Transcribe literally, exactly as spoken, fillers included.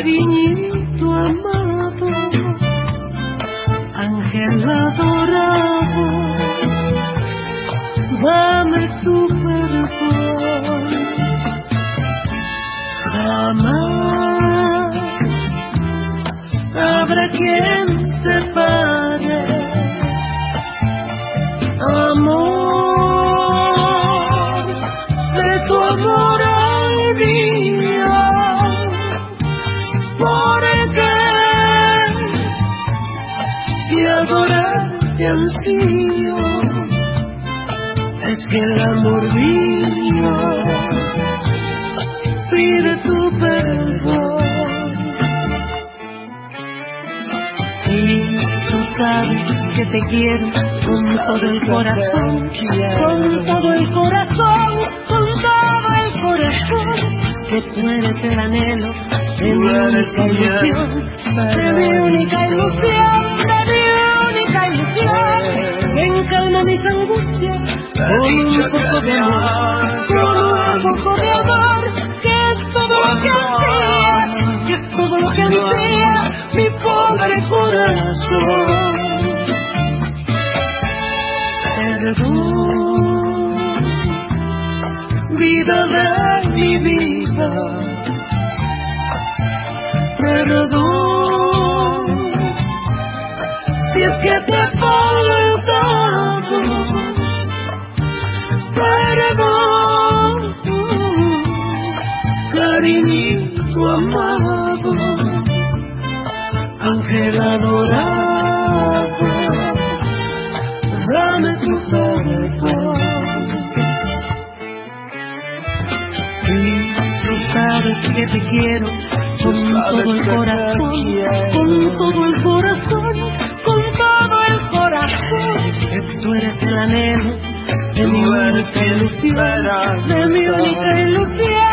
cariñito amado, ángel adorado, dame tu perdón. Jamás habrá quien separe amor de tu amor al mío, porque si adorarte ansío, es que el amor mío pide tu perdón. Y tú sabes que te quiero con todo el corazón, con todo el corazón, con todo el corazón, que tú eres el anhelo de mi única ilusión, de mi única ilusión, de mi única ilusión. Ven, calma mis angustias con un poco de amor, con un poco de amor, que es todo lo que ansía, que es todo lo que ansía mi pobre corazón. Perdón, vida de mi vida, perdón, si es que te he faltado, perdón, cariñito amado, ángel adorado, dame tu perdón. Y tú sabes que te quiero con todo el corazón, con todo el corazón, con todo el corazón, que tú eres el anhelo de mi única ilusión, de mi única ilusión.